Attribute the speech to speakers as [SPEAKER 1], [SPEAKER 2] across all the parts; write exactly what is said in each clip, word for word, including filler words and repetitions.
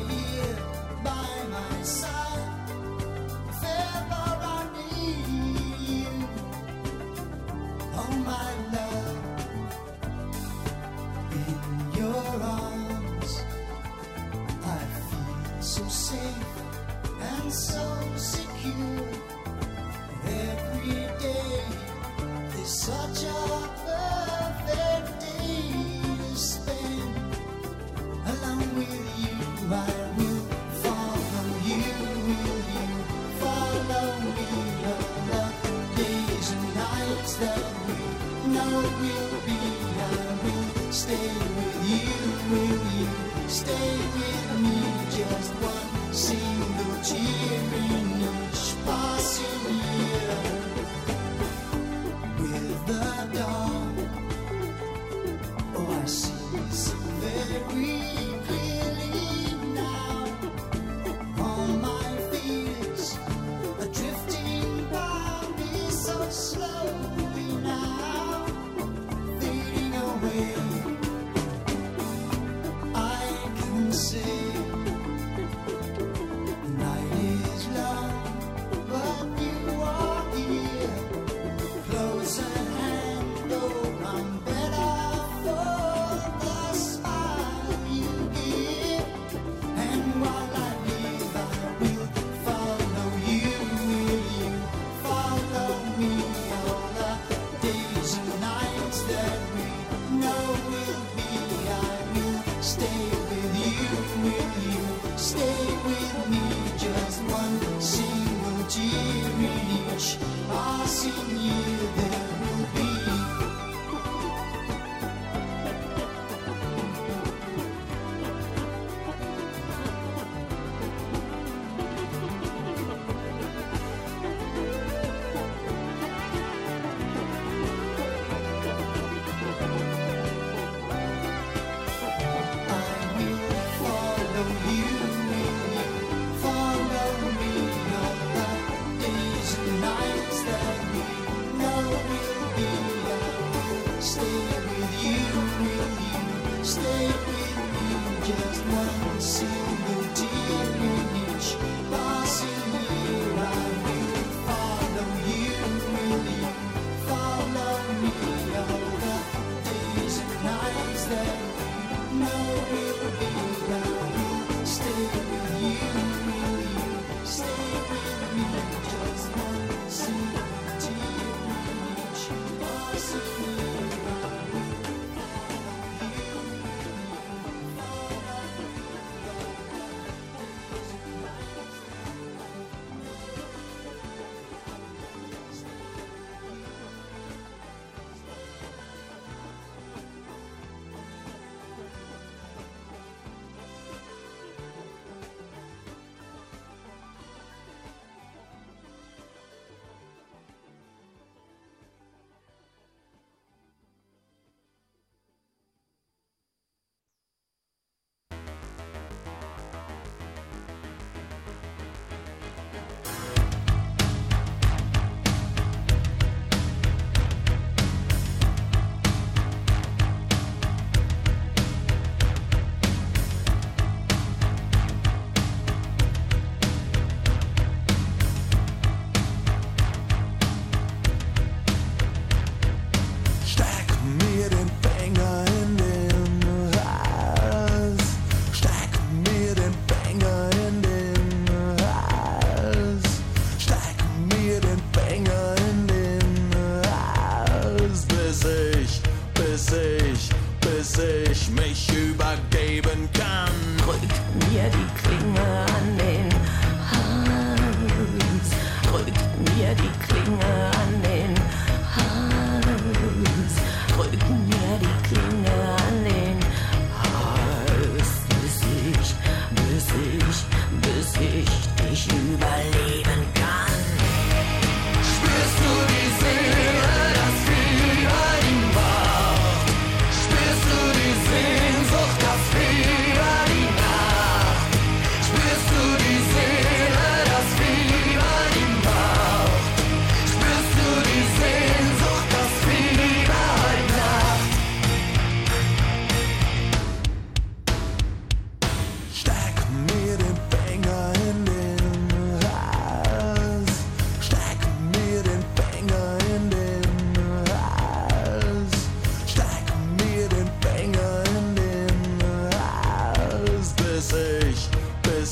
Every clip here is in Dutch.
[SPEAKER 1] here by my side. If ever I need you, oh my love, in your arms I feel so safe and so secure. Every day is such a perfect day to spend along with you. I will follow you, will you follow me? All the days and nights that we know will be, I will stay with you, will you stay with me? Just one single tear in each passing year. With the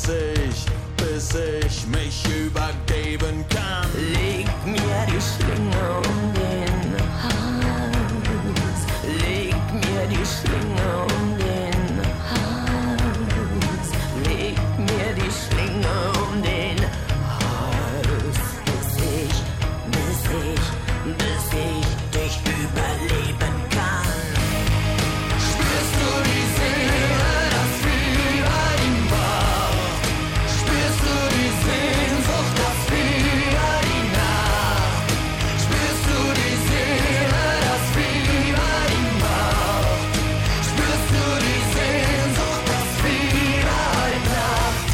[SPEAKER 2] bis ich, bis ich mich übergeben kann.
[SPEAKER 3] Leg mir die Schlinge um den Hals, leg mir die Schlinge um den Hals, leg mir die Schlinge um den Hals, bis ich, bis ich, bis ich dich überleben kann. Spürst du die Seele, das Fieber im Bauch? Spürst du die Sehnsucht, das Fieber die Nacht? Spürst du die Seele, das Fieber im Bauch? Spürst du die Sehnsucht, das Fieber in Nacht?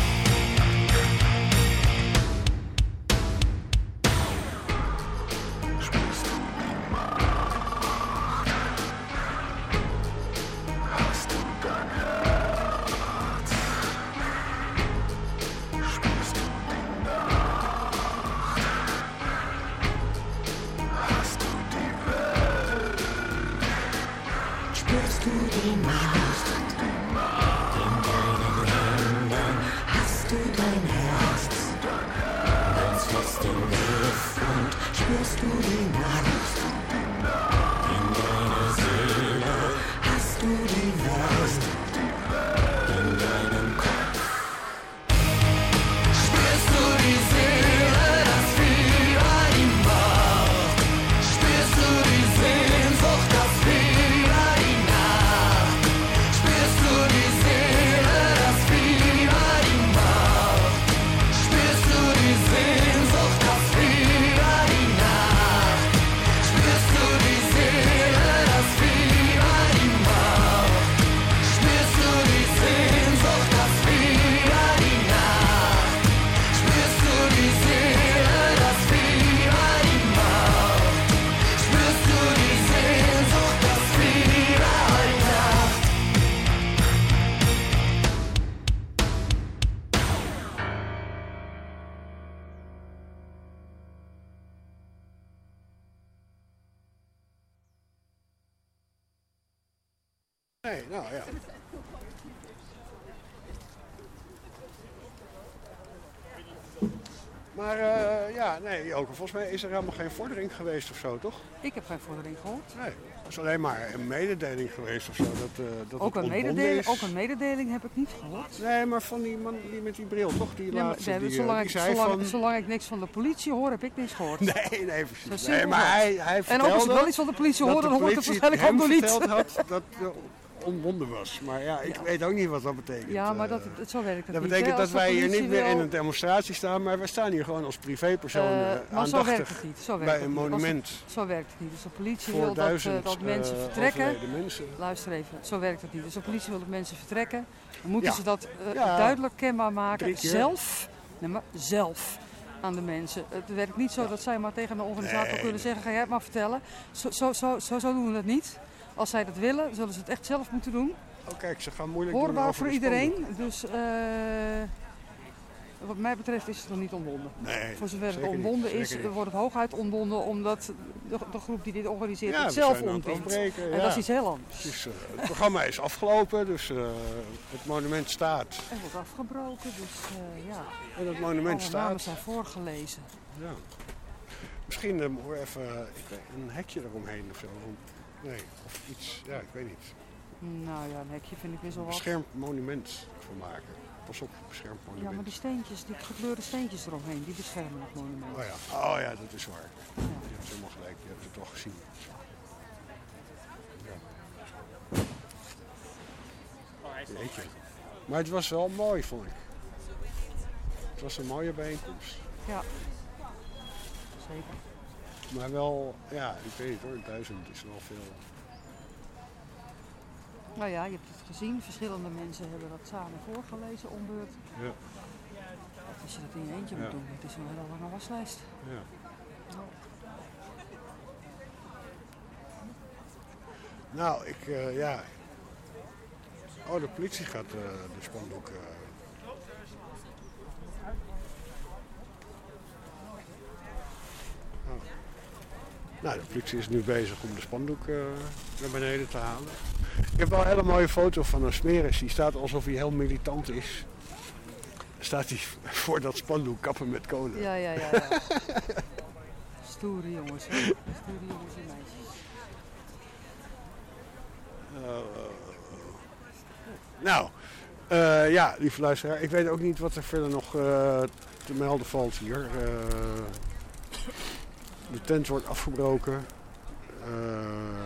[SPEAKER 3] Spürst du die Macht? Hast du dein Herz? Spürst du die Nacht? Hast du die Welt? Spürst du die Macht? In deinen Händen hast du dein Herz. Ganz fest im Griff und spürst du die Macht? In deiner Seele hast du die Welt. In deinem Kopf spürst du die Seele, das Fieber im Bauch. Spürst du die Sehnsucht, das Fieber die Nacht. Spürst du die Seele, das Fieber im Bauch. Spürst du die Sehnsucht, das Fieber die Nacht. Spürst du die Seele, das Fieber im Bauch. Spürst du die Sehnsucht, das Fieber die Nacht. Spürst du die Seele, das Fieber im Bauch. Spürst du die Sehnsucht, das Fieber in Nacht.
[SPEAKER 4] Nee, nou ja. Maar uh, ja, nee, Joke, volgens mij is er helemaal geen vordering geweest of zo, toch?
[SPEAKER 5] Ik heb geen vordering gehoord.
[SPEAKER 4] Nee, het is alleen maar een mededeling geweest of zo. Dat, uh, dat
[SPEAKER 5] Ook
[SPEAKER 4] het
[SPEAKER 5] een,
[SPEAKER 4] ontbonden
[SPEAKER 5] mededeling,
[SPEAKER 4] is.
[SPEAKER 5] ook een mededeling heb ik niet gehoord.
[SPEAKER 4] Nee, maar van die man die met die bril, toch? Die
[SPEAKER 5] Ja, maar,
[SPEAKER 4] laatste,
[SPEAKER 5] nee,
[SPEAKER 4] die, uh,
[SPEAKER 5] zolang,
[SPEAKER 4] die
[SPEAKER 5] ik,
[SPEAKER 4] zei
[SPEAKER 5] zolang,
[SPEAKER 4] van...
[SPEAKER 5] zolang ik niks van de politie hoor, heb ik niks gehoord.
[SPEAKER 4] Nee, nee,
[SPEAKER 5] Zo
[SPEAKER 4] precies.
[SPEAKER 5] simpel
[SPEAKER 4] Nee, maar
[SPEAKER 5] is
[SPEAKER 4] hij,
[SPEAKER 5] het.
[SPEAKER 4] hij
[SPEAKER 5] En
[SPEAKER 4] vertelde
[SPEAKER 5] ook als ik wel iets van de politie
[SPEAKER 4] dat
[SPEAKER 5] hoor,
[SPEAKER 4] de
[SPEAKER 5] dan hoort het
[SPEAKER 4] politie
[SPEAKER 5] waarschijnlijk ook
[SPEAKER 4] hem
[SPEAKER 5] nog niet.
[SPEAKER 4] verteld had dat het ontbonden was. Maar ja, ik
[SPEAKER 5] Ja.
[SPEAKER 4] weet ook niet wat dat betekent.
[SPEAKER 5] Ja, maar
[SPEAKER 4] Uh,
[SPEAKER 5] dat, dat, zo werkt het
[SPEAKER 4] Dat
[SPEAKER 5] niet.
[SPEAKER 4] betekent
[SPEAKER 5] hè. Als
[SPEAKER 4] dat
[SPEAKER 5] de
[SPEAKER 4] wij hier
[SPEAKER 5] politie
[SPEAKER 4] niet meer
[SPEAKER 5] wil-
[SPEAKER 4] in een demonstratie staan, maar wij staan hier gewoon als privépersonen
[SPEAKER 5] Eh,
[SPEAKER 4] uh,
[SPEAKER 5] maar zo werkt
[SPEAKER 4] aandachtig
[SPEAKER 5] het niet. Zo werkt
[SPEAKER 4] bij
[SPEAKER 5] het
[SPEAKER 4] een
[SPEAKER 5] niet. Als het-
[SPEAKER 4] monument
[SPEAKER 5] Zo werkt het niet. Als de politie
[SPEAKER 4] voor
[SPEAKER 5] wil dat,
[SPEAKER 4] duizend
[SPEAKER 5] eh, dat mensen
[SPEAKER 4] uh,
[SPEAKER 5] vertrekken.
[SPEAKER 4] overleden mensen.
[SPEAKER 5] Luister even, zo werkt het niet. Als de politie wil dat mensen vertrekken, dan moeten
[SPEAKER 4] Ja.
[SPEAKER 5] ze dat eh,
[SPEAKER 4] Ja.
[SPEAKER 5] duidelijk kenbaar maken.
[SPEAKER 4] Drie keer.
[SPEAKER 5] Zelf, nee, maar zelf aan de mensen. Het werkt niet zo dat zij maar tegen een organisator
[SPEAKER 4] Nee,
[SPEAKER 5] kunnen zeggen, ga jij het maar vertellen. Zo, zo, zo, zo, zo doen we dat niet. Als zij dat willen, zullen ze het echt zelf moeten doen.
[SPEAKER 4] Oh kijk, ze gaan moeilijk doen
[SPEAKER 5] Hoorbaar
[SPEAKER 4] over
[SPEAKER 5] voor
[SPEAKER 4] de
[SPEAKER 5] iedereen.
[SPEAKER 4] spandoek.
[SPEAKER 5] Dus eh, wat mij betreft is het nog niet ontbonden.
[SPEAKER 4] Nee,
[SPEAKER 5] Voor zover het
[SPEAKER 4] zeker niet,
[SPEAKER 5] ontbonden
[SPEAKER 4] zeker
[SPEAKER 5] is,
[SPEAKER 4] niet.
[SPEAKER 5] wordt het hooguit ontbonden omdat de, de groep die dit organiseert
[SPEAKER 4] Ja,
[SPEAKER 5] het
[SPEAKER 4] we
[SPEAKER 5] zelf
[SPEAKER 4] zijn aan het
[SPEAKER 5] ontbindt.
[SPEAKER 4] afbreken,
[SPEAKER 5] En
[SPEAKER 4] ja.
[SPEAKER 5] dat is iets heel anders.
[SPEAKER 4] Dus, uh, het programma is afgelopen, dus uh, het monument staat.
[SPEAKER 5] Er wordt afgebroken, dus uh, ja.
[SPEAKER 4] En het monument
[SPEAKER 5] Alle namen
[SPEAKER 4] staat.
[SPEAKER 5] zijn voorgelezen.
[SPEAKER 4] Ja. Misschien uh, moeten we even uh, ik weet, een hekje eromheen of zo. Nee, of iets, ja, ik weet niet.
[SPEAKER 5] Nou ja, een hekje vind ik weer zo
[SPEAKER 4] Een
[SPEAKER 5] wat.
[SPEAKER 4] beschermd monument van maken. Pas op, beschermd monument.
[SPEAKER 5] Ja, maar die steentjes, die gekleurde steentjes eromheen, die beschermen het monument.
[SPEAKER 4] Oh ja, oh ja, dat is waar. Je hebt helemaal gelijk, je hebt het al gezien. Ja. Jeetje. Maar het was wel mooi, vond ik. Het was een mooie bijeenkomst.
[SPEAKER 5] Ja, zeker.
[SPEAKER 4] Maar wel, ja, ik weet niet hoor, duizend is wel veel.
[SPEAKER 5] Nou ja, je hebt het gezien. Verschillende mensen hebben dat samen voorgelezen, ombeurt.
[SPEAKER 4] Ja.
[SPEAKER 5] Als je dat in je eentje
[SPEAKER 4] Ja.
[SPEAKER 5] moet doen, het is een hele lange waslijst.
[SPEAKER 4] Ja. Nou, ik, uh, ja. Oh, de politie gaat uh, de spandoek. Uh... Oh. Nou, de politie is nu bezig om de spandoek uh, naar beneden te halen. Ik heb wel een hele mooie foto van een smeris. Die staat alsof hij heel militant is. staat hij voor dat spandoek kappen met kolen.
[SPEAKER 5] Ja, ja, ja. ja. Stoere jongens, hè. Stoere jongens en meisjes.
[SPEAKER 4] Uh, nou, uh, ja, lieve luisteraar. Ik weet ook niet wat er verder nog uh, te melden valt hier. Uh, de tent wordt afgebroken. Uh,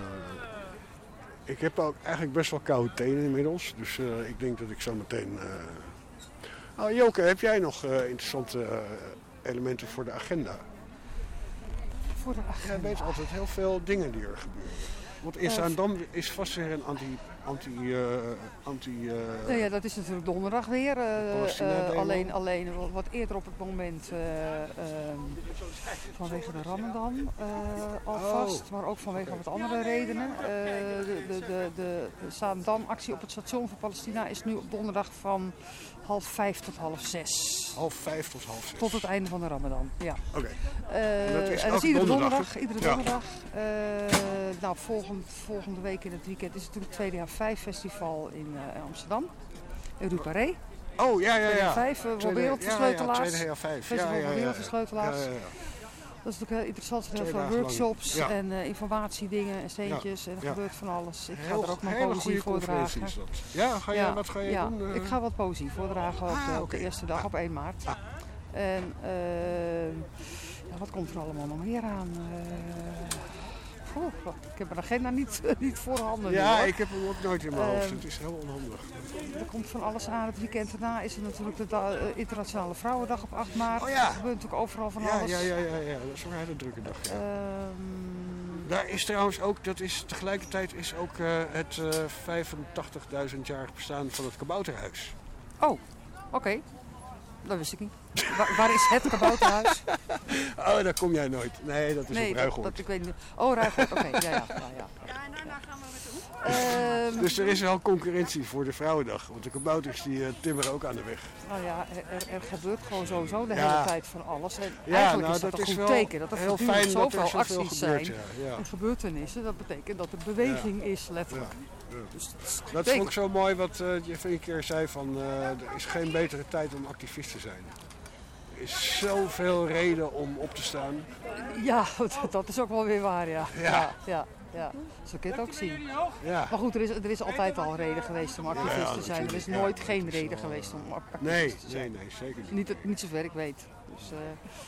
[SPEAKER 4] ik heb ook eigenlijk best wel koude tenen inmiddels. Dus uh, ik denk dat ik zo meteen... Uh... Oh, Joke, heb jij nog uh, interessante uh, elementen voor de agenda?
[SPEAKER 5] Voor de agenda?
[SPEAKER 4] Jij weet altijd heel veel dingen die er gebeuren. Want in Zaandam is vast weer een anti... anti, uh, anti uh,
[SPEAKER 5] nou ja, dat is natuurlijk donderdag weer. Uh, uh, alleen, alleen wat eerder op het moment uh, uh, vanwege de Ramadan uh, alvast. Oh. Maar ook vanwege wat andere redenen. Uh, de de, de, de Zaandam-actie op het station van Palestina is nu op donderdag van half vijf tot half zes.
[SPEAKER 4] Half vijf tot half zes?
[SPEAKER 5] Tot het einde van de Ramadan, ja.
[SPEAKER 4] Oké. Okay.
[SPEAKER 5] Uh,
[SPEAKER 4] en dat is,
[SPEAKER 5] en dat is iedere donderdag. donderdag iedere
[SPEAKER 4] ja.
[SPEAKER 5] donderdag. Uh, nou, volgend, volgende week in het weekend is het natuurlijk het tweede H vijf festival in uh, Amsterdam. Ruparé.
[SPEAKER 4] Oh, ja, ja, ja.
[SPEAKER 5] vijf, uh, voor wereldversleutelaars.
[SPEAKER 4] Ja, ja, tweede H vijf.
[SPEAKER 5] Festival
[SPEAKER 4] ja, ja, ja,
[SPEAKER 5] voor wereldversleutelaars.
[SPEAKER 4] Ja, ja, ja.
[SPEAKER 5] Dat is natuurlijk heel interessant. Er zijn heel veel workshops ja. en uh, informatiedingen en steentjes. Ja. En er ja. gebeurt van alles. Ik
[SPEAKER 4] heel,
[SPEAKER 5] ga er ook nog poëzie voordragen.
[SPEAKER 4] Ja, ga je, ja, wat ga je
[SPEAKER 5] ja.
[SPEAKER 4] doen? Uh...
[SPEAKER 5] Ik ga wat poëzie voordragen op, ah, de, op okay. de eerste dag, ah. op één maart. Ah. En uh, ja, wat komt er allemaal nog meer aan? Uh, oh, ik heb mijn agenda niet, niet voorhanden.
[SPEAKER 4] Ja,
[SPEAKER 5] nu,
[SPEAKER 4] ik heb hem ook nooit in mijn hoofd. Uh, het is heel onhandig.
[SPEAKER 5] Er komt van alles aan. Het weekend daarna is er natuurlijk de da- uh, Internationale Vrouwendag op acht maart.
[SPEAKER 4] Oh ja.
[SPEAKER 5] Er gebeurt natuurlijk overal van
[SPEAKER 4] ja,
[SPEAKER 5] alles.
[SPEAKER 4] Ja, ja, ja, ja, dat is een hele drukke dag. Ja.
[SPEAKER 5] Um,
[SPEAKER 4] Daar is trouwens ook, dat is tegelijkertijd is ook uh, het uh, vijfentachtigduizend-jarig bestaan van het Kabouterhuis.
[SPEAKER 5] Oh, oké. Okay. Dat wist ik niet. Waar, waar is het kabouterhuis?
[SPEAKER 4] Oh, daar kom jij nooit. Nee, dat is
[SPEAKER 5] nee,
[SPEAKER 4] op Ruigoord.
[SPEAKER 5] Dat, dat, ik weet niet. Oh, Ruigoord, oké. Okay. Ja, ja, ja, ja. Ja, en daarna gaan we met de hoek. Um,
[SPEAKER 4] dus er is wel concurrentie voor de Vrouwendag. Want de kabouters die uh, timmeren ook aan de weg.
[SPEAKER 5] Nou ja, er, er gebeurt gewoon sowieso de hele ja. tijd van alles. En
[SPEAKER 4] ja,
[SPEAKER 5] eigenlijk
[SPEAKER 4] nou,
[SPEAKER 5] is dat,
[SPEAKER 4] dat
[SPEAKER 5] een
[SPEAKER 4] is
[SPEAKER 5] goed
[SPEAKER 4] wel
[SPEAKER 5] teken. Dat er
[SPEAKER 4] heel
[SPEAKER 5] voortdurend
[SPEAKER 4] fijn
[SPEAKER 5] zoveel
[SPEAKER 4] dat er zoveel
[SPEAKER 5] acties
[SPEAKER 4] gebeurt,
[SPEAKER 5] zijn
[SPEAKER 4] ja, ja.
[SPEAKER 5] en gebeurtenissen. Dat betekent dat er beweging
[SPEAKER 4] ja.
[SPEAKER 5] is, letterlijk.
[SPEAKER 4] Ja. Ja.
[SPEAKER 5] Dus dat,
[SPEAKER 4] dat vond ik zo mooi wat uh, je een keer zei van uh, er is geen betere tijd om activist te zijn. Er is zoveel reden om op te staan.
[SPEAKER 5] Ja, dat is ook wel weer waar, ja.
[SPEAKER 4] Ja.
[SPEAKER 5] ja, ja, ja. Zo kun je het ook zien.
[SPEAKER 4] Ja.
[SPEAKER 5] Maar goed, er is, er is altijd al reden geweest om activist
[SPEAKER 4] ja, ja,
[SPEAKER 5] te zijn. Er is
[SPEAKER 4] ja,
[SPEAKER 5] nooit geen reden geweest om activist
[SPEAKER 4] nee,
[SPEAKER 5] te zijn.
[SPEAKER 4] Nee, nee, zeker niet.
[SPEAKER 5] Niet, niet zover ik weet. Dus, uh,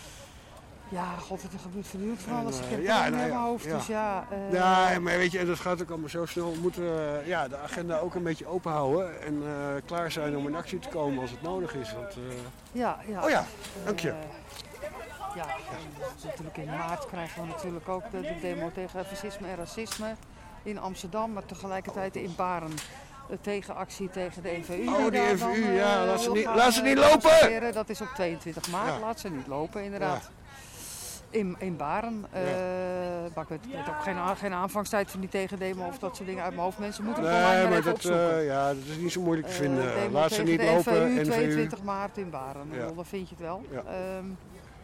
[SPEAKER 5] ja, god, het gebeurt voortdurend van alles. Ik heb
[SPEAKER 4] ja,
[SPEAKER 5] het in
[SPEAKER 4] nou,
[SPEAKER 5] mijn
[SPEAKER 4] ja,
[SPEAKER 5] hoofd,
[SPEAKER 4] ja.
[SPEAKER 5] dus ja... Uh,
[SPEAKER 4] ja, maar weet je, en dat gaat ook allemaal zo snel. We moeten uh, ja, de agenda ook een beetje open houden en uh, klaar zijn om in actie te komen als het nodig is. Want, uh...
[SPEAKER 5] ja, ja.
[SPEAKER 4] Oh ja, dank je. Uh,
[SPEAKER 5] ja, en natuurlijk in maart krijgen we natuurlijk ook de, de demo tegen fascisme en racisme in Amsterdam, maar tegelijkertijd in Baren. De tegenactie tegen de N V U.
[SPEAKER 4] Oh, die N V U,
[SPEAKER 5] dan,
[SPEAKER 4] ja,
[SPEAKER 5] uh,
[SPEAKER 4] laat ze niet,
[SPEAKER 5] gaan,
[SPEAKER 4] laat ze niet
[SPEAKER 5] uh,
[SPEAKER 4] lopen!
[SPEAKER 5] Dat is op tweeëntwintig maart, ja. Laat ze niet lopen, inderdaad.
[SPEAKER 4] Ja.
[SPEAKER 5] In, in Baren. Uh, ja. Maar ik weet, ik weet ook geen, geen aanvangstijd van die tegendemo of dat soort dingen uit mijn hoofd. Mensen moeten het
[SPEAKER 4] nee,
[SPEAKER 5] maar, maar
[SPEAKER 4] maar
[SPEAKER 5] even
[SPEAKER 4] dat,
[SPEAKER 5] opzoeken.
[SPEAKER 4] Uh, ja, dat is niet zo moeilijk te vinden.
[SPEAKER 5] Uh,
[SPEAKER 4] laat ze niet
[SPEAKER 5] de
[SPEAKER 4] lopen,
[SPEAKER 5] N V U,
[SPEAKER 4] N V U.
[SPEAKER 5] tweeëntwintig maart in Baren. Ja. Dan vind je het wel.
[SPEAKER 4] Ja.
[SPEAKER 5] Um,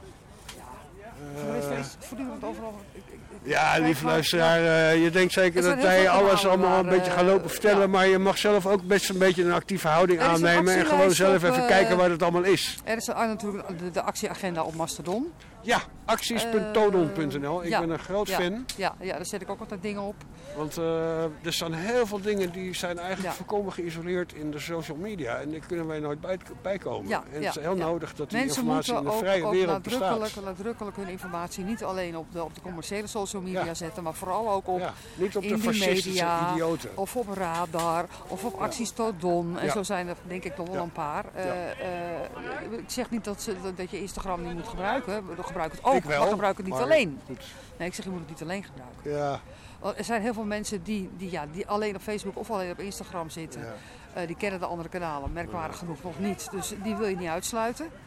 [SPEAKER 5] Uh, is voortdurend overal. Ik, ik,
[SPEAKER 4] ja, lieve luisteraar, uh, je denkt zeker dat wij alles allemaal een beetje gaan lopen vertellen, ja. Maar je mag zelf ook best een beetje een actieve houding aannemen en gewoon zelf op, even uh, kijken waar het allemaal is.
[SPEAKER 5] Er is natuurlijk de, de actieagenda op Mastodon.
[SPEAKER 4] Ja, acties punt todon punt n l. Ik
[SPEAKER 5] ja,
[SPEAKER 4] ben een groot
[SPEAKER 5] ja,
[SPEAKER 4] fan.
[SPEAKER 5] Ja, ja, daar zet ik ook altijd dingen op.
[SPEAKER 4] Want uh, er staan heel veel dingen die zijn eigenlijk
[SPEAKER 5] ja.
[SPEAKER 4] volkomen geïsoleerd in de social media. En daar kunnen wij nooit bij, bij komen.
[SPEAKER 5] Ja,
[SPEAKER 4] en
[SPEAKER 5] ja,
[SPEAKER 4] het is heel
[SPEAKER 5] ja.
[SPEAKER 4] nodig dat die
[SPEAKER 5] Mensen
[SPEAKER 4] informatie in de vrije
[SPEAKER 5] ook,
[SPEAKER 4] wereld
[SPEAKER 5] ook nadrukkelijk,
[SPEAKER 4] bestaat.
[SPEAKER 5] nadrukkelijk hun informatie niet alleen op de, op de commerciële social media ja. zetten, maar vooral ook op
[SPEAKER 4] ja, niet op
[SPEAKER 5] in
[SPEAKER 4] de fascistische
[SPEAKER 5] media,
[SPEAKER 4] idioten.
[SPEAKER 5] Of op Radar, of op acties tot Don. En
[SPEAKER 4] ja.
[SPEAKER 5] zo zijn er denk ik nog wel
[SPEAKER 4] ja.
[SPEAKER 5] een paar.
[SPEAKER 4] Ja.
[SPEAKER 5] Uh, uh, ik zeg niet dat, ze, dat je Instagram niet moet gebruiken. Gebruik het ook,
[SPEAKER 4] ik wel,
[SPEAKER 5] maar gebruik het niet
[SPEAKER 4] maar
[SPEAKER 5] alleen.
[SPEAKER 4] Goed.
[SPEAKER 5] Nee, ik zeg je moet het niet alleen gebruiken.
[SPEAKER 4] Ja.
[SPEAKER 5] Er zijn heel veel mensen die, die, ja, die alleen op Facebook of alleen op Instagram zitten. Ja. Uh, die kennen de andere kanalen, merkwaardig ja. genoeg nog niet. Dus die wil je niet uitsluiten.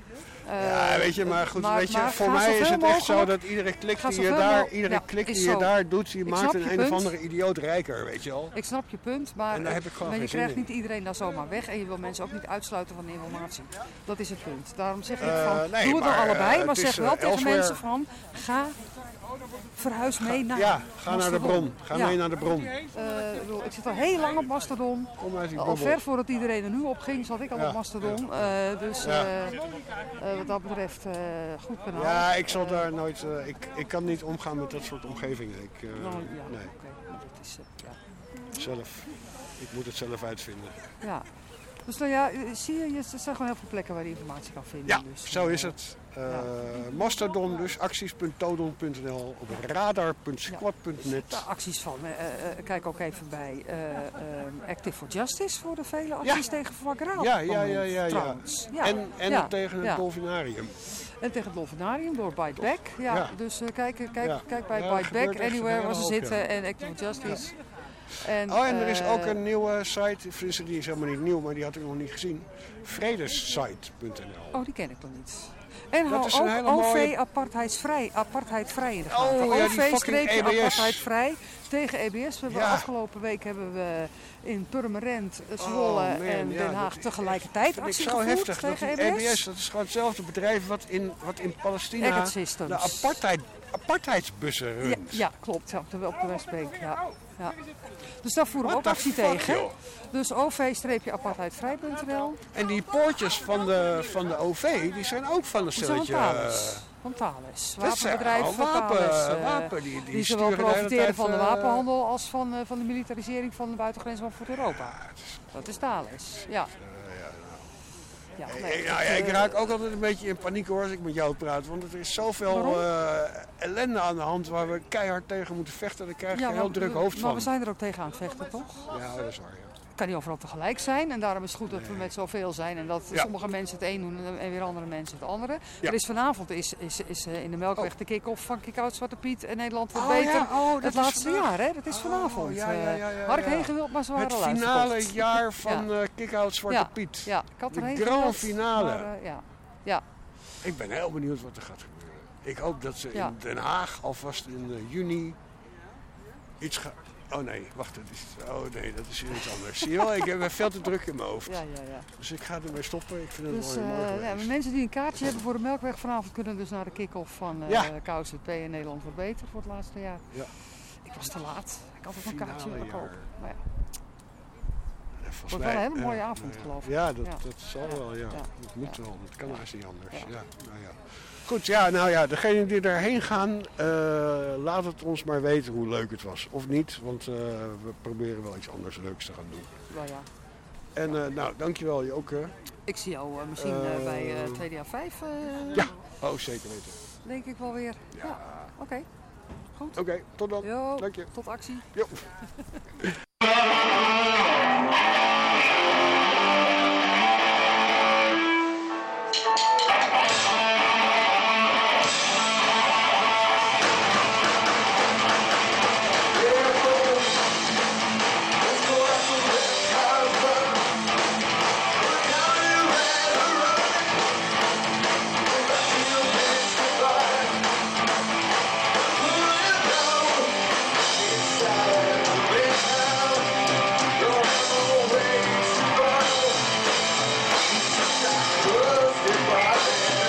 [SPEAKER 5] Uh,
[SPEAKER 4] ja, weet je, maar goed,
[SPEAKER 5] maar,
[SPEAKER 4] weet je,
[SPEAKER 5] maar
[SPEAKER 4] voor mij is het
[SPEAKER 5] mogelijk,
[SPEAKER 4] echt zo dat iedere klik die je daar, iedere
[SPEAKER 5] ja,
[SPEAKER 4] klik die
[SPEAKER 5] zo.
[SPEAKER 4] je daar doet, die
[SPEAKER 5] ik
[SPEAKER 4] maakt een
[SPEAKER 5] een
[SPEAKER 4] een
[SPEAKER 5] punt.
[SPEAKER 4] of andere idioot rijker, weet je wel.
[SPEAKER 5] Ik snap je punt, maar,
[SPEAKER 4] en daar heb ik gewoon
[SPEAKER 5] maar je
[SPEAKER 4] geen
[SPEAKER 5] krijgt
[SPEAKER 4] zin
[SPEAKER 5] niet iedereen daar zomaar weg en je wil mensen ook niet uitsluiten van de informatie. Dat is het punt. Daarom zeg ik
[SPEAKER 4] Uh,
[SPEAKER 5] van,
[SPEAKER 4] nee,
[SPEAKER 5] doe het
[SPEAKER 4] maar,
[SPEAKER 5] dan allebei,
[SPEAKER 4] uh,
[SPEAKER 5] maar
[SPEAKER 4] het
[SPEAKER 5] zeg
[SPEAKER 4] is,
[SPEAKER 5] wel
[SPEAKER 4] uh,
[SPEAKER 5] tegen
[SPEAKER 4] elsewhere-
[SPEAKER 5] mensen van, ga, verhuis mee naar
[SPEAKER 4] Ja, ga naar de bron. Ga
[SPEAKER 5] Ja.
[SPEAKER 4] mee naar de bron.
[SPEAKER 5] Uh, ik, bedoel, ik zit al heel lang op Mastodon.
[SPEAKER 4] Kom uit die
[SPEAKER 5] Al
[SPEAKER 4] bubbel.
[SPEAKER 5] ver voordat iedereen er nu op ging, zat ik al
[SPEAKER 4] Ja.
[SPEAKER 5] op Mastodon. Uh, dus
[SPEAKER 4] Ja.
[SPEAKER 5] uh, uh, wat dat betreft, uh, goed kanaal.
[SPEAKER 4] Ja, ik zal
[SPEAKER 5] Uh,
[SPEAKER 4] daar nooit, uh, ik, ik kan niet omgaan met dat soort omgevingen. Ik, uh,
[SPEAKER 5] nou, ja,
[SPEAKER 4] nee,
[SPEAKER 5] oké, dat is, uh, ja.
[SPEAKER 4] zelf. Ik moet het zelf uitvinden.
[SPEAKER 5] Ja. Dus nou ja, zie je, er zijn gewoon heel veel plekken waar je informatie kan vinden.
[SPEAKER 4] Ja,
[SPEAKER 5] dus,
[SPEAKER 4] zo
[SPEAKER 5] uh,
[SPEAKER 4] is het. Uh,
[SPEAKER 5] ja.
[SPEAKER 4] Mastodon dus, acties punt todon punt n l, op radar punt squad punt net.
[SPEAKER 5] De acties van, uh, uh, kijk ook even bij uh, um, Active for Justice voor de vele acties
[SPEAKER 4] Ja.
[SPEAKER 5] tegen foie gras.
[SPEAKER 4] Ja, ja, ja, ja, ja.
[SPEAKER 5] Trouwens. Ja.
[SPEAKER 4] En, en
[SPEAKER 5] Ja,
[SPEAKER 4] tegen het
[SPEAKER 5] ja.
[SPEAKER 4] dolfinarium.
[SPEAKER 5] En tegen het dolfinarium door Bite Back. Ja,
[SPEAKER 4] Ja.
[SPEAKER 5] Dus uh, kijk, kijk,
[SPEAKER 4] Ja.
[SPEAKER 5] kijk bij
[SPEAKER 4] Ja, er
[SPEAKER 5] Bite
[SPEAKER 4] gebeurt
[SPEAKER 5] Back,
[SPEAKER 4] echt
[SPEAKER 5] Anywhere
[SPEAKER 4] een
[SPEAKER 5] waar ze
[SPEAKER 4] hele hoop,
[SPEAKER 5] zitten
[SPEAKER 4] ja.
[SPEAKER 5] en Active for Justice. En,
[SPEAKER 4] Oh, en er is
[SPEAKER 5] uh,
[SPEAKER 4] ook een nieuwe site, tenminste, die is helemaal niet nieuw, maar die had ik nog niet gezien. vredessite punt n l.
[SPEAKER 5] Oh, die ken ik nog niet. En
[SPEAKER 4] Dat
[SPEAKER 5] hou
[SPEAKER 4] is een
[SPEAKER 5] ook
[SPEAKER 4] hele
[SPEAKER 5] O V
[SPEAKER 4] mooie-
[SPEAKER 5] apartheidsvrij, apartheidvrij in de gaten.
[SPEAKER 4] Oh, ja, die fucking
[SPEAKER 5] O V-streepje
[SPEAKER 4] E B S.
[SPEAKER 5] apartheidvrij tegen E B S. We hebben
[SPEAKER 4] Ja.
[SPEAKER 5] afgelopen week hebben we in Purmerend, Zwolle
[SPEAKER 4] Oh, man,
[SPEAKER 5] en
[SPEAKER 4] ja,
[SPEAKER 5] Den Haag
[SPEAKER 4] dat-
[SPEAKER 5] tegelijkertijd
[SPEAKER 4] Dat vind ik
[SPEAKER 5] actie
[SPEAKER 4] zo
[SPEAKER 5] gevoerd
[SPEAKER 4] heftig. Dat
[SPEAKER 5] tegen
[SPEAKER 4] die
[SPEAKER 5] E B S.
[SPEAKER 4] E B S, dat is gewoon hetzelfde bedrijf wat in, wat in Palestina
[SPEAKER 5] Eggert Systems.
[SPEAKER 4] de apartheid, apartheidsbussen
[SPEAKER 5] Ja,
[SPEAKER 4] runt.
[SPEAKER 5] ja, klopt. Ja, op de, op de Westbank. Ja. Ja. Dus daar voeren we ook
[SPEAKER 4] What the
[SPEAKER 5] actie
[SPEAKER 4] fuck,
[SPEAKER 5] tegen.
[SPEAKER 4] joh?
[SPEAKER 5] Dus O V-apartheidvrij punt n l.
[SPEAKER 4] En die poortjes van de, van de O V, die zijn ook van een
[SPEAKER 5] Die zijn van
[SPEAKER 4] stelletje...
[SPEAKER 5] Thales. Van Thales.
[SPEAKER 4] dat zijn
[SPEAKER 5] Wapenbedrijf
[SPEAKER 4] al
[SPEAKER 5] van
[SPEAKER 4] wapen,
[SPEAKER 5] Thales. eh,
[SPEAKER 4] wapen. Die, die,
[SPEAKER 5] Die zowel
[SPEAKER 4] sturen de hele
[SPEAKER 5] profiteren
[SPEAKER 4] tijd,
[SPEAKER 5] van de
[SPEAKER 4] eh,
[SPEAKER 5] wapenhandel als van, uh, van de militarisering van de buitengrens van Europa.
[SPEAKER 4] ja, het is-
[SPEAKER 5] Dat is Thales. Ja. Ja,
[SPEAKER 4] Eh,
[SPEAKER 5] nee,
[SPEAKER 4] nou ja,
[SPEAKER 5] dat,
[SPEAKER 4] ik
[SPEAKER 5] eh,
[SPEAKER 4] raak ook altijd een beetje in paniek hoor als ik met jou praat. Want er is zoveel
[SPEAKER 5] Waarom?
[SPEAKER 4] eh, ellende aan de hand waar we keihard tegen moeten vechten. Daar krijg ik
[SPEAKER 5] ja,
[SPEAKER 4] een heel
[SPEAKER 5] maar-
[SPEAKER 4] druk hoofd
[SPEAKER 5] Maar
[SPEAKER 4] van.
[SPEAKER 5] we zijn er ook tegen aan het vechten, toch?
[SPEAKER 4] Ja, dat is waar. Ja.
[SPEAKER 5] Het kan niet overal tegelijk zijn. En daarom is het goed dat we met zoveel zijn. En dat
[SPEAKER 4] Ja.
[SPEAKER 5] sommige mensen het een doen en weer andere mensen het andere.
[SPEAKER 4] Ja.
[SPEAKER 5] Er is vanavond is, is, is eh, in de Melkweg de kick-off van Kick-Out Zwarte Piet. En Nederland wordt
[SPEAKER 4] Oh,
[SPEAKER 5] beter.
[SPEAKER 4] ja, oh, dat
[SPEAKER 5] het
[SPEAKER 4] is
[SPEAKER 5] laatste
[SPEAKER 4] vandaag.
[SPEAKER 5] jaar, hè? Dat is vanavond.
[SPEAKER 4] Oh, ja, ja, ja, ja,
[SPEAKER 5] Eh, had ik
[SPEAKER 4] ja.
[SPEAKER 5] heen gewild, maar ze waren
[SPEAKER 4] Het
[SPEAKER 5] al
[SPEAKER 4] finale
[SPEAKER 5] uitverkocht.
[SPEAKER 4] jaar van
[SPEAKER 5] Ja.
[SPEAKER 4] eh Kick-Out Zwarte
[SPEAKER 5] Ja.
[SPEAKER 4] Piet.
[SPEAKER 5] Ja, ik had
[SPEAKER 4] De
[SPEAKER 5] erheen
[SPEAKER 4] grand
[SPEAKER 5] gewild,
[SPEAKER 4] finale.
[SPEAKER 5] maar, eh, ja. ja.
[SPEAKER 4] Ik ben heel benieuwd wat er gaat gebeuren. Ik hoop dat ze
[SPEAKER 5] Ja.
[SPEAKER 4] in Den Haag alvast in eh, juni iets gaan... Oh nee, wacht. Dat is... Oh nee, dat is iets anders. Zie je wel, ik heb veel te druk in mijn hoofd.
[SPEAKER 5] Ja, ja, ja.
[SPEAKER 4] Dus ik ga ermee stoppen. Ik vind het
[SPEAKER 5] Dus
[SPEAKER 4] wel heel mooi
[SPEAKER 5] eh,
[SPEAKER 4] geweest.
[SPEAKER 5] ja, maar mensen die een kaartje hebben voor de Melkweg vanavond kunnen dus naar de kick-off van uh,
[SPEAKER 4] Ja.
[SPEAKER 5] K O Z P en Nederland wordt beter voor het laatste jaar.
[SPEAKER 4] Ja.
[SPEAKER 5] Ik was te laat. Ik had ook een kaartje
[SPEAKER 4] Finale
[SPEAKER 5] willen kopen.
[SPEAKER 4] jaar.
[SPEAKER 5] Maar ja,
[SPEAKER 4] Ja, volgens
[SPEAKER 5] wordt wel
[SPEAKER 4] mij-
[SPEAKER 5] een hele mooie
[SPEAKER 4] ja,
[SPEAKER 5] avond,
[SPEAKER 4] ja.
[SPEAKER 5] geloof ik.
[SPEAKER 4] Ja, dat,
[SPEAKER 5] Ja.
[SPEAKER 4] dat zal
[SPEAKER 5] Ja.
[SPEAKER 4] wel, ja.
[SPEAKER 5] Ja.
[SPEAKER 4] Dat moet
[SPEAKER 5] Ja.
[SPEAKER 4] wel. Dat kan
[SPEAKER 5] Ja.
[SPEAKER 4] haast niet anders.
[SPEAKER 5] Ja.
[SPEAKER 4] Ja. Nou, ja. Goed, ja, nou ja, degenen die daarheen gaan, eh, laat het ons maar weten hoe leuk het was. Of niet, want eh, we proberen wel iets anders leuks te gaan doen.
[SPEAKER 5] Nou ja.
[SPEAKER 4] En eh, nou, dankjewel Joke.
[SPEAKER 5] Ik zie jou uh, misschien uh,
[SPEAKER 4] Uh,
[SPEAKER 5] bij uh, T D A vijf. Uh,
[SPEAKER 4] Ja, oh zeker weten.
[SPEAKER 5] Denk ik wel weer. Ja.
[SPEAKER 4] Ja.
[SPEAKER 5] Oké. Okay. Goed.
[SPEAKER 4] Oké, tot dan.
[SPEAKER 5] Jo,
[SPEAKER 4] Dank je.
[SPEAKER 5] tot actie.
[SPEAKER 4] Jo.
[SPEAKER 1] Goodbye.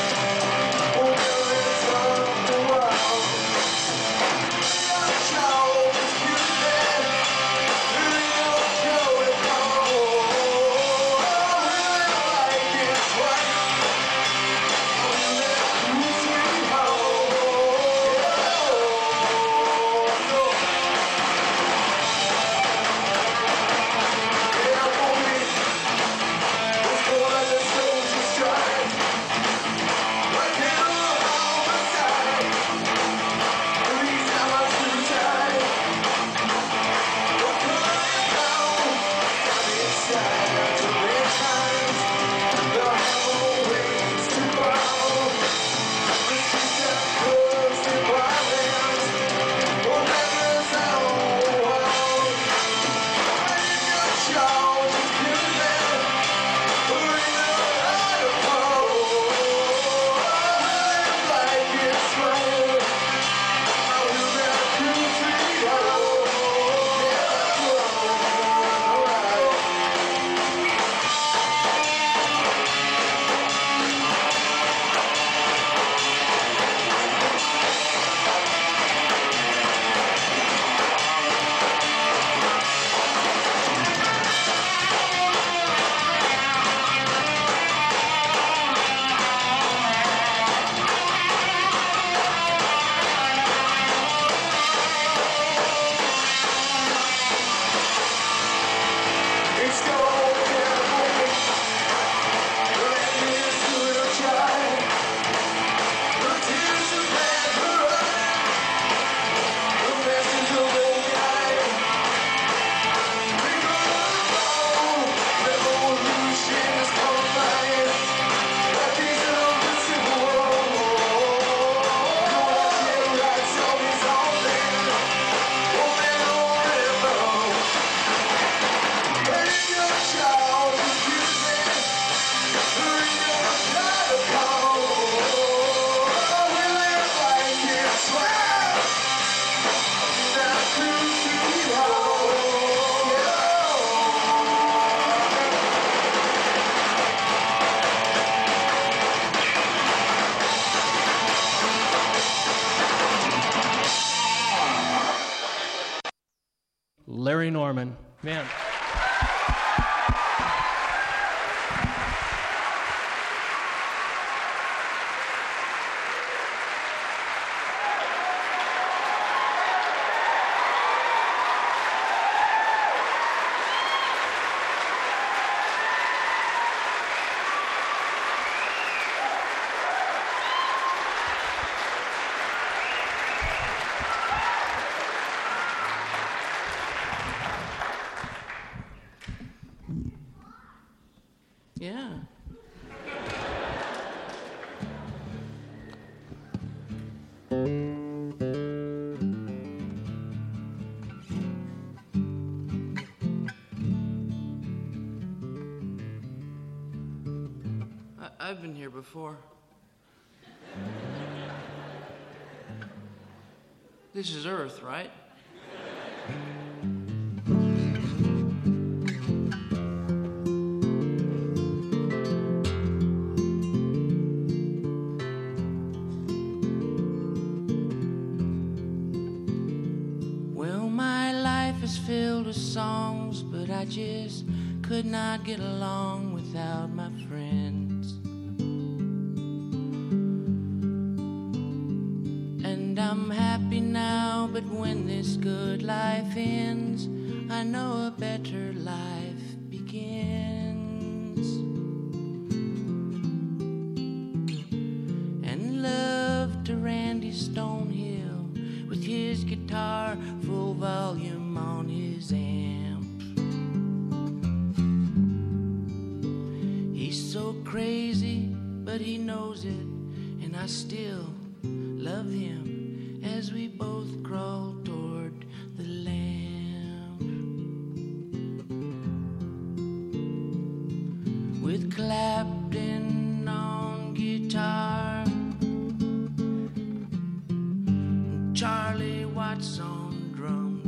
[SPEAKER 6] Norman. Man.
[SPEAKER 7] Yeah. I- I've been here before. This is Earth, right? Filled with songs, but I just could not get along without my friends. And I'm happy now, but when this good life ends, I know a better life begins. And love to Randy Stonehill with his guitar full volume on his amp. He's so crazy, but he knows it, and I still love him as we both crawl toward the lamp. With Clapton on guitar, Charlie Watts on drums,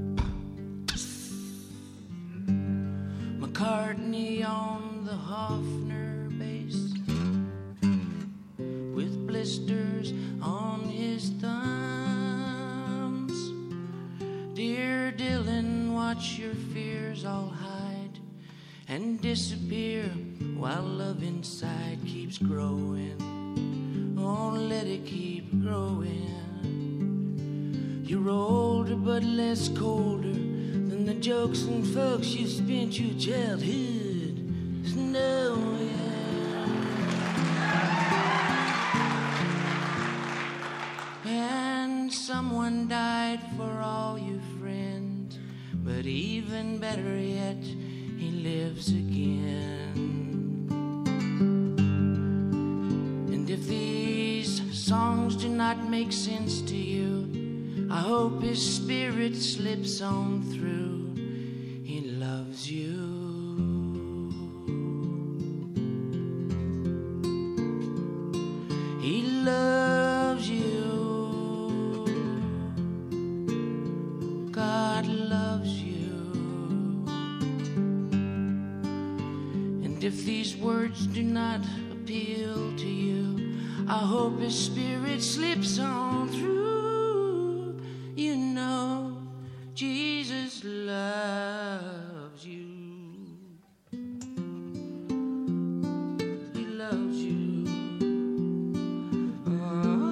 [SPEAKER 7] McCartney on the Hofner bass, with blisters on his thumbs. Dear Dylan, watch your fears all hide and disappear while love inside keeps growing. Oh, let it keep growing. You're older but less colder than the jokes and folks you spent your childhood knowing. And someone died for all you friends, but even better yet, he lives again. And if these songs do not make sense to you, I hope his spirit slips on through. He loves you. He loves you. God loves you. And if these words do not appeal to you, I hope his spirit slips on through. You know, Jesus loves you. He loves you. Oh.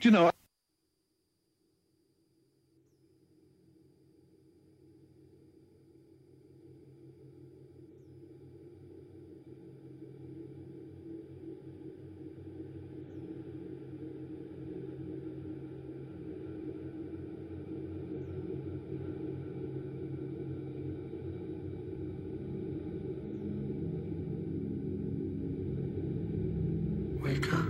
[SPEAKER 6] You know,
[SPEAKER 7] Wake up.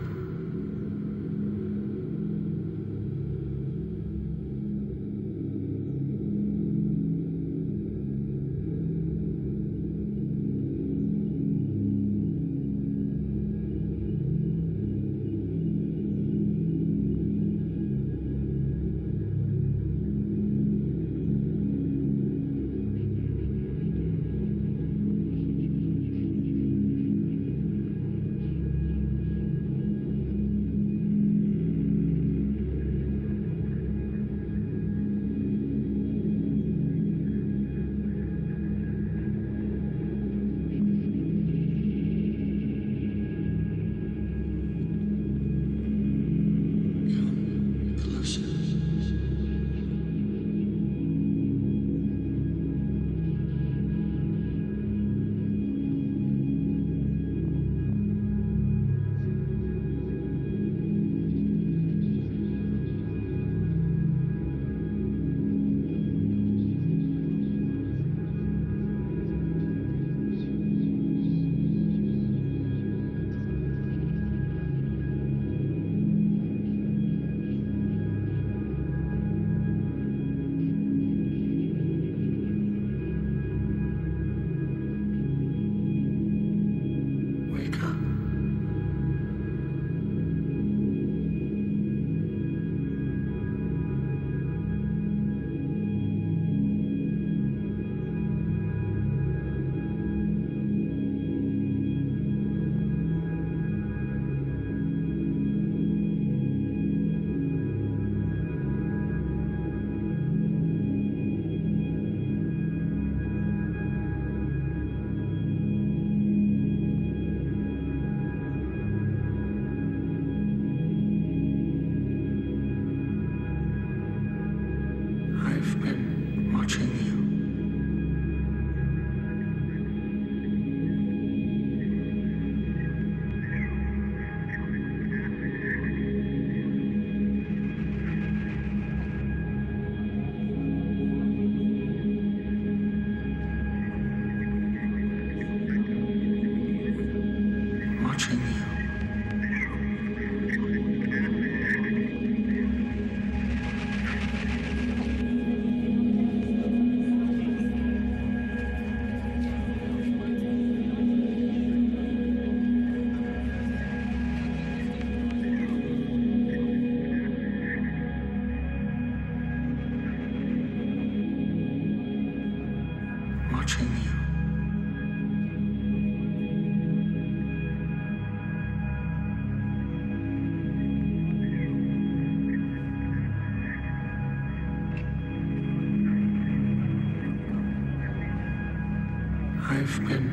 [SPEAKER 8] I've been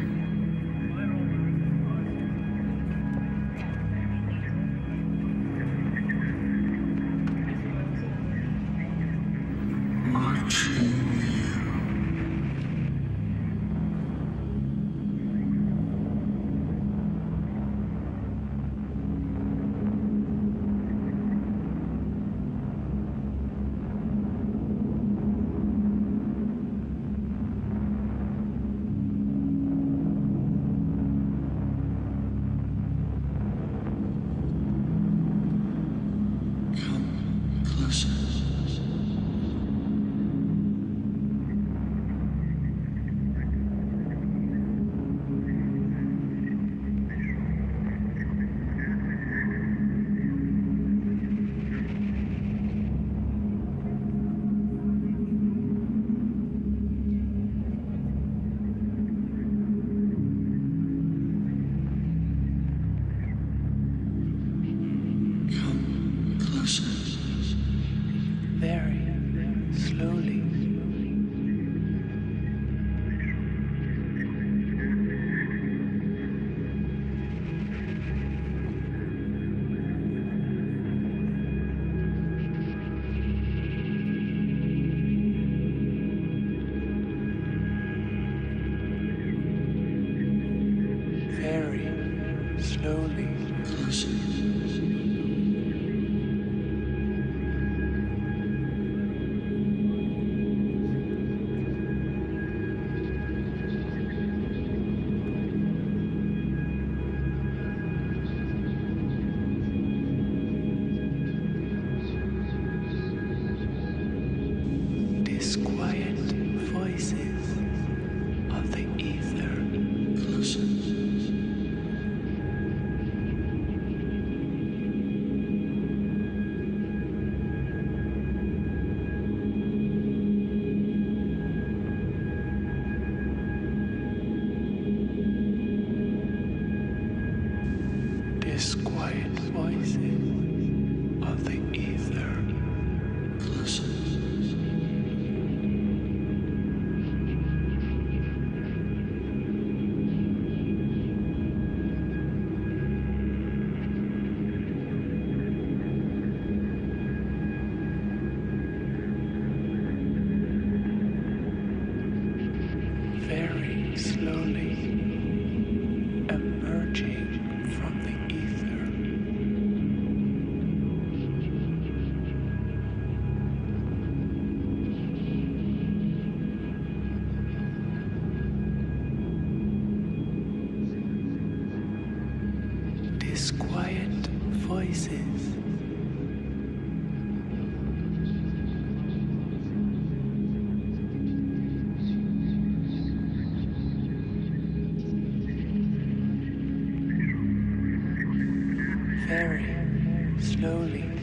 [SPEAKER 8] watching you. slowly. Disquiet voices of the ether. Disquiet voices of the ether. Very slowly emerging from the ether. Disquiet voices. Very slowly